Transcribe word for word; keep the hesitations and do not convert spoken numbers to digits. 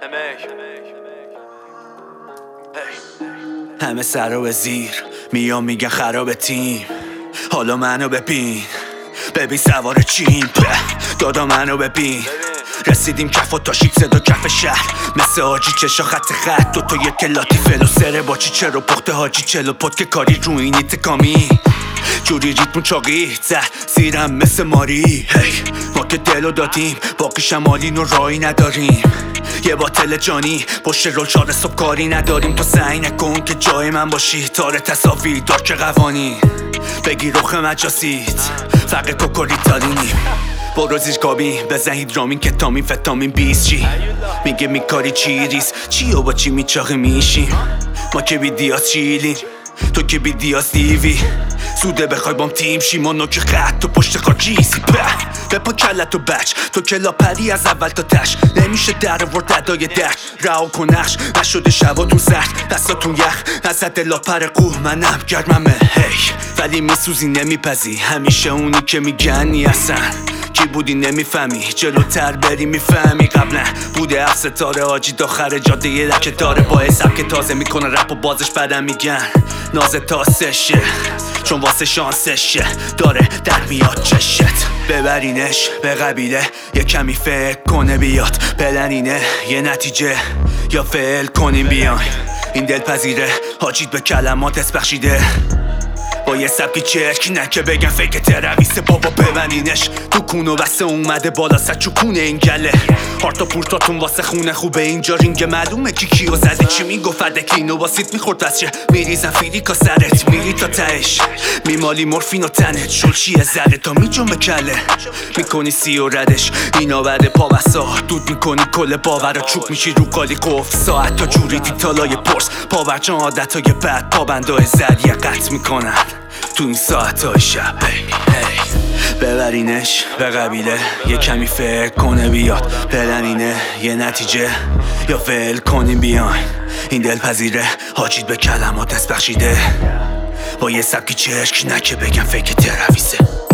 همه سر و زیر میام میگن خراب تیم، حالا منو ببین ببین سوار چیم، دادا منو ببین رسیدیم کف و تاشید صدا کف شهر مثل حاجی چشا خط خط دو تا یک لاتیفل و سره باچی چرا پخت حاجی چلو پد که کاری روینی تکامی جوری ریتمون چاقی ته زیرم مثل ماری هی ما که دلو دادیم باقی شمالین و رایی نداریم یه باطل جانی پشت رول چار صبح کاری نداریم تو سعی نکن که جای من باشی تار تصاویر دارک قوانی بگی رخ مجاسیت فقه کوکوری تالینیم برو زیر کابین بزن هیدرامین کتامین فتامین بیست چی میگه میکاری چی ریز چی و با چی میچاقی میشیم ما که بی دیاز چیلیم تو که بی دیاز دیوی سوده بخوای بام تیم شی ما نوک خط تو پشت خاکیسی به پا کلت و بچ تو که لاپری از اول تا تش نمیشه در ورد ادای درک رها کن نقش نشده شباتون سرد دستاتون یخ ازت لاپر قوه منم گرممه هی ولی میسوزی نمیپزی همیشه اونی که میگنی اصلا کی بودی نمیفهمی جلوتر بری میفهمی قبلا بوده اف ستاره آجی داخل جاده یه لکه داره با حساب که تازه میکنه رپ و بازش بدن میگن نازه تاسشه چون واسه شانسشه داره در میاد چشت ببرینش به قبیله یه کمی فکر کنه بیاد پلنینه یه نتیجه یا فعل کنیم بیاین این دلپذیره حاجید به کلمات دست بخشیده با یه سبکی چرک نکه بگن فیک ترویسه بابا ببنینش تو کونو بسته اومده بالا سر چوکونه این گله هارتا پورتاتون واسه خونه خوبه اینجا رینگ معلومه کی کیو زده چی میگفت دکینو واسیت میخورد از چه میریزن فیریکا سرت میری تا تهش میمالی مورفین و تنت شلشیه زده تا میجنبه کله میکنی سی و ردش اینا بعد پا بسا دود میکنی کل باور و چوب میشی رو قالی قفل ساعت تا جوری دیتالای پرس پاورجان عادتای بد پابندای زریه قطع میکنن تو این ساعتهای شب هی هی ببرینش به قبیله یه کمی فکر کنه بیاد پلنینه یه نتیجه یا فعل کنیم بیاین این دلپذیره حاجید به کلمات دست بخشیده با یه سبکی چشک نکه بگم فکر ترویسه